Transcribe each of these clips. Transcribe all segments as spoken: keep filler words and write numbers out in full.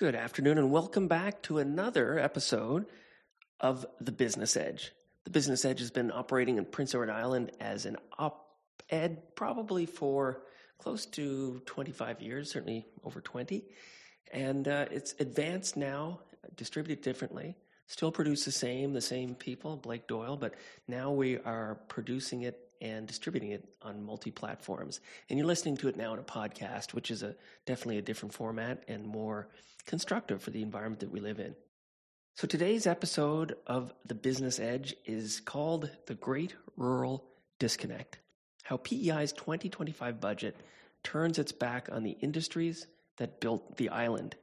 Good afternoon and welcome back to another episode of The Business Edge. The Business Edge has been operating in Prince Edward Island as an op-ed probably for close to twenty-five years, certainly over twenty. And uh, it's advanced now, distributed differently, still produce the same, the same people, Blake Doyle, but now we are producing it and distributing it on multi-platforms. And you're listening to it now in a podcast, which is a definitely a different format and more constructive for the environment that we live in. So today's episode of The Business Edge is called The Great Rural Disconnect, how P E I's twenty twenty-five budget turns its back on the industries that built the island.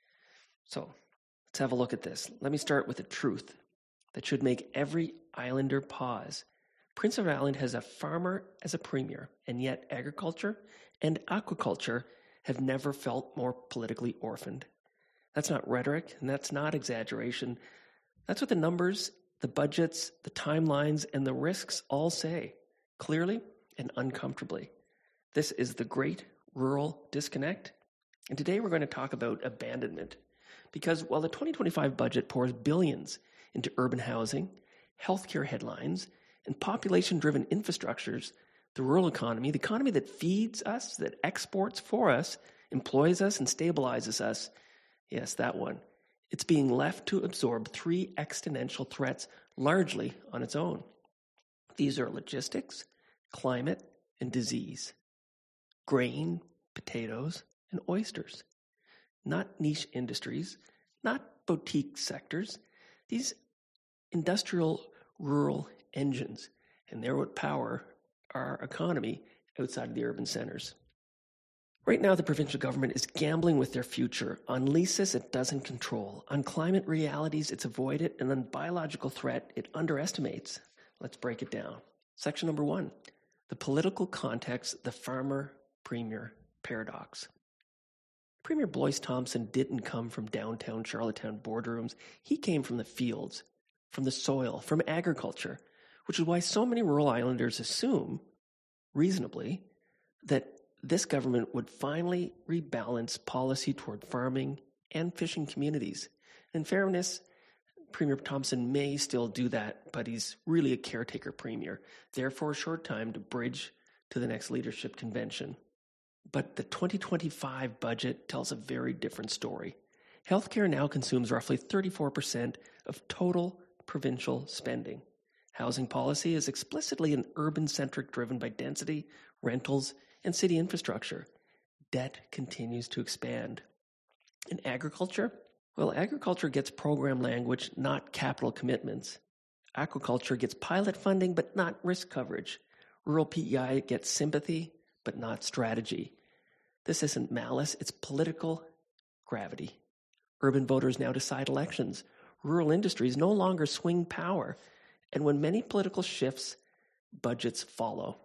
So let's have a look at this. Let me start with a truth that should make every islander pause. Prince Edward Island has a farmer as a premier, and yet agriculture and aquaculture have never felt more politically orphaned. That's not rhetoric, and that's not exaggeration. That's what the numbers, the budgets, the timelines, and the risks all say, clearly and uncomfortably. This is the Great Rural Disconnect, and today we're going to talk about abandonment. Because while the twenty twenty-five budget pours billions into urban housing, healthcare headlines, and population-driven infrastructures, the rural economy, the economy that feeds us, that exports for us, employs us, and stabilizes us, yes, that one, it's being left to absorb three existential threats largely on its own. These are logistics, climate, and disease. Grain, potatoes, and oysters. Not niche industries, not boutique sectors. These industrial rural engines, and they're what power our economy outside of the urban centers. Right now, the provincial government is gambling with their future on leases it doesn't control, on climate realities it's avoided, and on biological threat it underestimates. Let's break it down. Section number one, the political context, the farmer-premier paradox. Premier Blois Thompson didn't come from downtown Charlottetown boardrooms. He came from the fields, from the soil, from agriculture, which is why so many rural islanders assume, reasonably, that this government would finally rebalance policy toward farming and fishing communities. In fairness, Premier Thompson may still do that, but he's really a caretaker premier, there for a short time to bridge to the next leadership convention. But the twenty twenty-five budget tells a very different story. Healthcare now consumes roughly thirty-four percent of total provincial spending. Housing policy is explicitly an urban-centric driven by density, rentals, and city infrastructure. Debt continues to expand. In agriculture, well, agriculture gets program language, not capital commitments. Aquaculture gets pilot funding, but not risk coverage. Rural P E I gets sympathy, but not strategy. This isn't malice, it's political gravity. Urban voters now decide elections. Rural industries no longer swing power. And when many political shifts, budgets follow.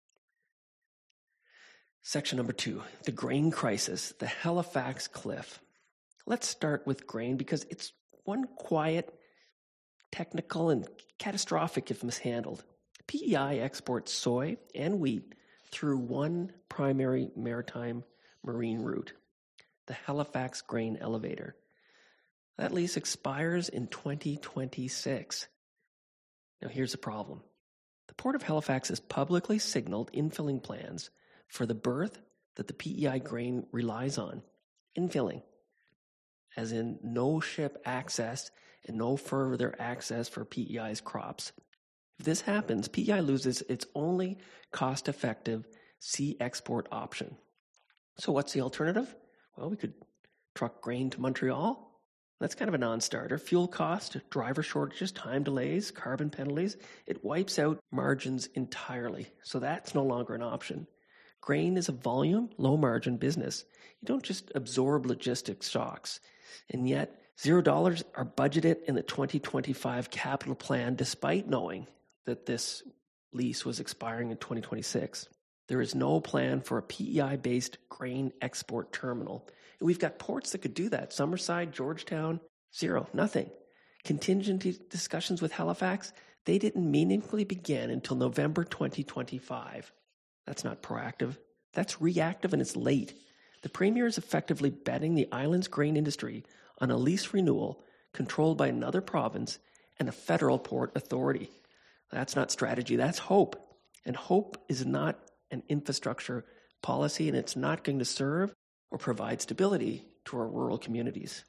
Section number two, the grain crisis, the Halifax cliff. Let's start with grain because it's one quiet, technical, and catastrophic if mishandled. P E I exports soy and wheat through one primary maritime marine route, the Halifax Grain Elevator. That lease expires in twenty twenty-six. Now here's the problem. The Port of Halifax has publicly signaled infilling plans for the berth that the P E I grain relies on. Infilling, as in no ship access and no further access for P E I's crops. If this happens, P E I loses its only cost-effective sea export option. So what's the alternative? Well, we could truck grain to Montreal. That's kind of a non-starter. Fuel cost, driver shortages, time delays, carbon penalties. It wipes out margins entirely. So that's no longer an option. Grain is a volume, low-margin business. You don't just absorb logistics shocks. And yet, zero dollars are budgeted in the twenty twenty-five capital plan despite knowing that this lease was expiring in twenty twenty-six. There is no plan for a P E I-based grain export terminal. And we've got ports that could do that. Summerside, Georgetown, zero, nothing. Contingency discussions with Halifax, they didn't meaningfully begin until November twenty twenty-five. That's not proactive. That's reactive and it's late. The Premier is effectively betting the island's grain industry on a lease renewal controlled by another province and a federal port authority. That's not strategy, that's hope. And hope is not an infrastructure policy, and it's not going to serve or provide stability to our rural communities.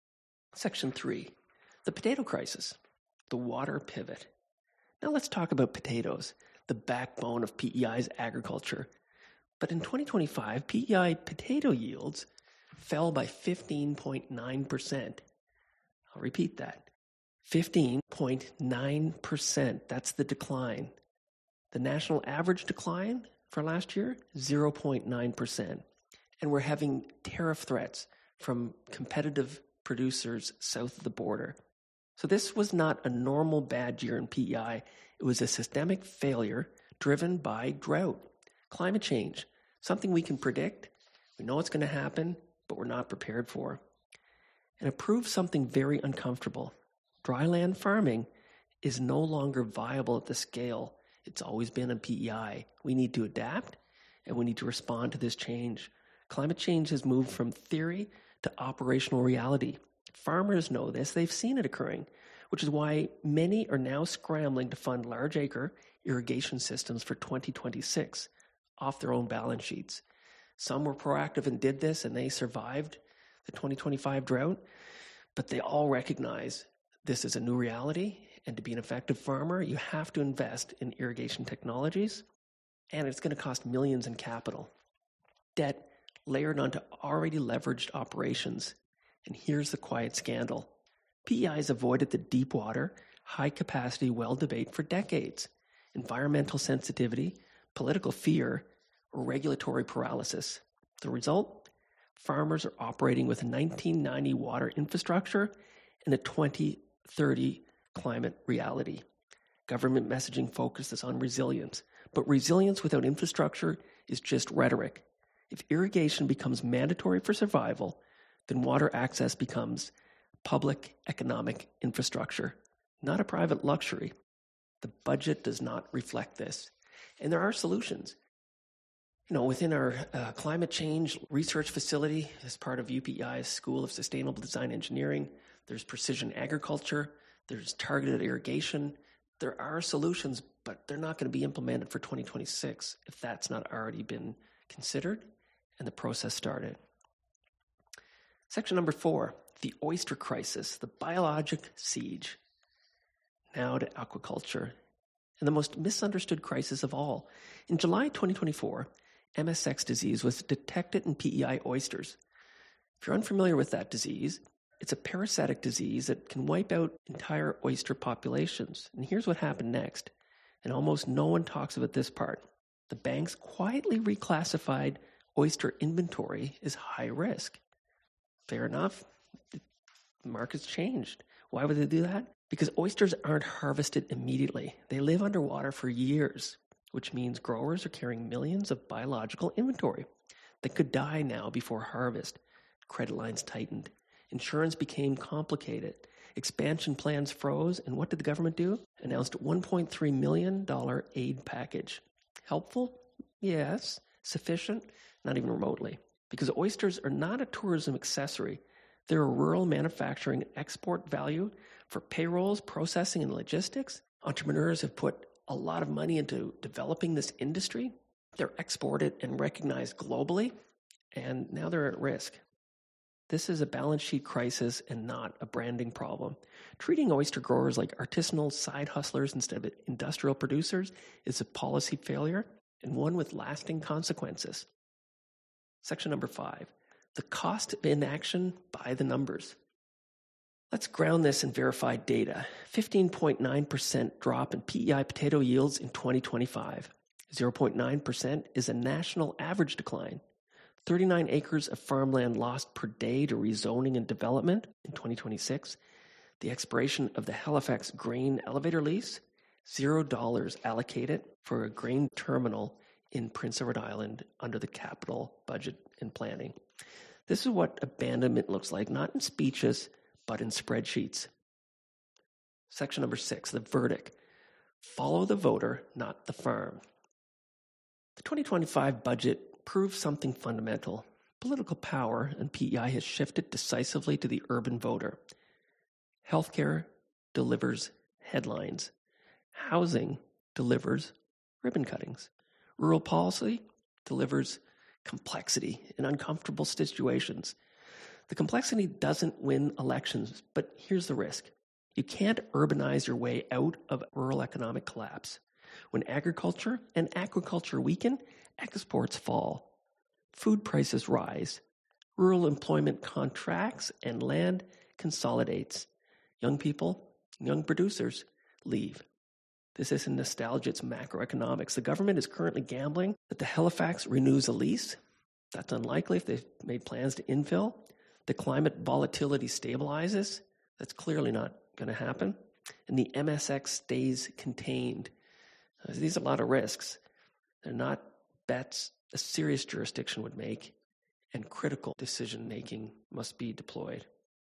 Section three, the potato crisis, the water pivot. Now let's talk about potatoes, the backbone of P E I's agriculture. But in twenty twenty-five, P E I potato yields fell by fifteen point nine percent. I'll repeat that. fifteen point nine percent. That's the decline. The national average decline for last year, zero point nine percent. And we're having tariff threats from competitive producers south of the border. So this was not a normal bad year in P E I. It was a systemic failure driven by drought, climate change, something we can predict. We know it's going to happen, but we're not prepared for. And it proves something very uncomfortable. Dryland farming is no longer viable at the scale it's always been in P E I. We need to adapt, and we need to respond to this change. Climate change has moved from theory to operational reality. Farmers know this. They've seen it occurring, which is why many are now scrambling to fund large acre irrigation systems for twenty twenty-six off their own balance sheets. Some were proactive and did this, and they survived the twenty twenty-five drought, but they all recognize this is a new reality, and to be an effective farmer, you have to invest in irrigation technologies, and it's going to cost millions in capital. Debt layered onto already leveraged operations. And here's the quiet scandal. P E I has avoided the deep water, high-capacity well debate for decades. Environmental sensitivity, political fear, or regulatory paralysis. The result? Farmers are operating with a nineteen ninety water infrastructure and a twenty thirty climate reality. Government messaging focuses on resilience, but resilience without infrastructure is just rhetoric. If irrigation becomes mandatory for survival, then water access becomes public economic infrastructure, not a private luxury. The budget does not reflect this. And there are solutions. You know, within our uh, climate change research facility, as part of U P E I's School of Sustainable Design Engineering, there's precision agriculture, there's targeted irrigation. There are solutions, but they're not going to be implemented for twenty twenty-six if that's not already been considered and the process started. Section number four, the oyster crisis, the biologic siege. Now to aquaculture, and the most misunderstood crisis of all. In July twenty twenty-four, M S X disease was detected in P E I oysters. If you're unfamiliar with that disease, it's a parasitic disease that can wipe out entire oyster populations. And here's what happened next, and almost no one talks about this part. The banks quietly reclassified oyster inventory as high risk. Fair enough. The market's changed. Why would they do that? Because oysters aren't harvested immediately. They live underwater for years, which means growers are carrying millions of biological inventory that could die now before harvest. Credit lines tightened. Insurance became complicated. Expansion plans froze. And what did the government do? Announced a one point three million dollars aid package. Helpful? Yes. Sufficient? Not even remotely. Because oysters are not a tourism accessory. They're a rural manufacturing and export value for payrolls, processing, and logistics. Entrepreneurs have put a lot of money into developing this industry. They're exported and recognized globally, and now they're at risk. This is a balance sheet crisis and not a branding problem. Treating oyster growers like artisanal side hustlers instead of industrial producers is a policy failure and one with lasting consequences. Section number five, the cost of inaction by the numbers. Let's ground this in verified data. fifteen point nine percent drop in P E I potato yields in twenty twenty-five. zero point nine percent is a national average decline. thirty-nine acres of farmland lost per day to rezoning and development in twenty twenty-six. The expiration of the Halifax grain elevator lease, zero dollars allocated for a grain terminal in Prince Edward Island under the capital budget and planning. This is what abandonment looks like, not in speeches, but in spreadsheets. Section number six, the verdict. Follow the voter, not the farm. The twenty twenty-five budget proves something fundamental. Political power and P E I has shifted decisively to the urban voter. Healthcare delivers headlines. Housing delivers ribbon cuttings. Rural policy delivers complexity in uncomfortable situations. The complexity doesn't win elections, but here's the risk. You can't urbanize your way out of rural economic collapse. When agriculture and aquaculture weaken, exports fall. Food prices rise. Rural employment contracts and land consolidates. Young people, young producers leave. This isn't nostalgia, it's macroeconomics. The government is currently gambling that the Halifax renews a lease. That's unlikely if they've made plans to infill. The climate volatility stabilizes. That's clearly not going to happen. And the M S X stays contained. Uh, these are a lot of risks. They're not bets a serious jurisdiction would make, and critical decision-making must be deployed.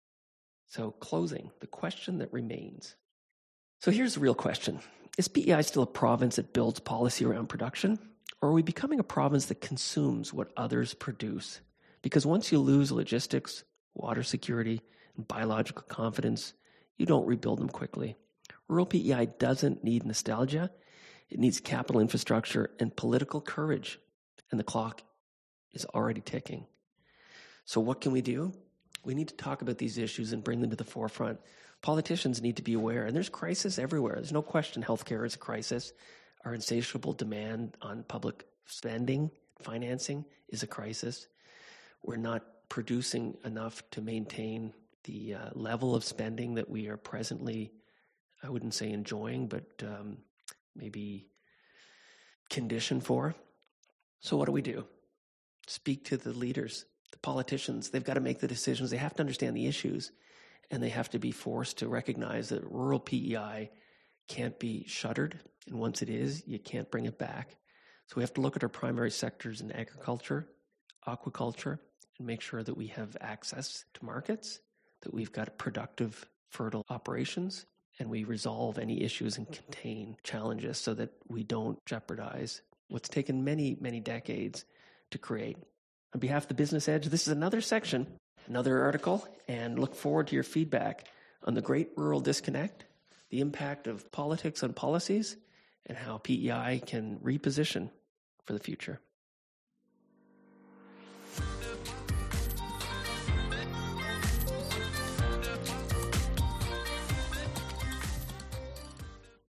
So closing, the question that remains. So here's the real question. Is P E I still a province that builds policy around production? Or are we becoming a province that consumes what others produce? Because once you lose logistics, water security, and biological confidence, you don't rebuild them quickly. Rural P E I doesn't need nostalgia. It needs capital infrastructure and political courage. And the clock is already ticking. So what can we do? We need to talk about these issues and bring them to the forefront. Politicians need to be aware, and there's crisis everywhere. There's no question healthcare is a crisis. Our insatiable demand on public spending, financing is a crisis. We're not producing enough to maintain the uh, level of spending that we are presently, I wouldn't say enjoying, but um, maybe conditioned for. So what do we do? Speak to the leaders, the politicians. They've got to make the decisions. They have to understand the issues, and they have to be forced to recognize that rural P E I can't be shuttered. And once it is, you can't bring it back. So we have to look at our primary sectors in agriculture, aquaculture, and make sure that we have access to markets, that we've got productive, fertile operations, and we resolve any issues and contain challenges so that we don't jeopardize what's taken many, many decades to create. On behalf of the Business Edge, this is another section, another article, and look forward to your feedback on the Great Rural Disconnect, the impact of politics on policies, and how P E I can reposition for the future.